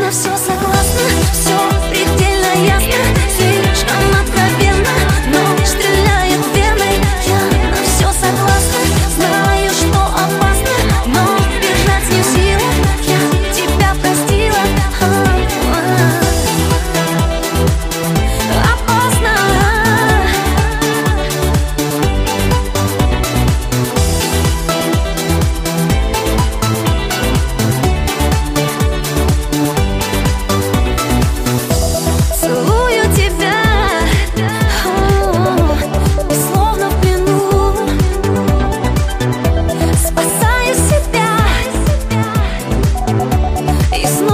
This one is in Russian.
на все согласна, все предельно ясно, слишком откровенно, но стреляет в вены. Я на все согласна, знаю, что опасно, но бежать не в силах. Я тебя простила. Опасно. Целую тебя, и словно в плену спасаю себя, и снова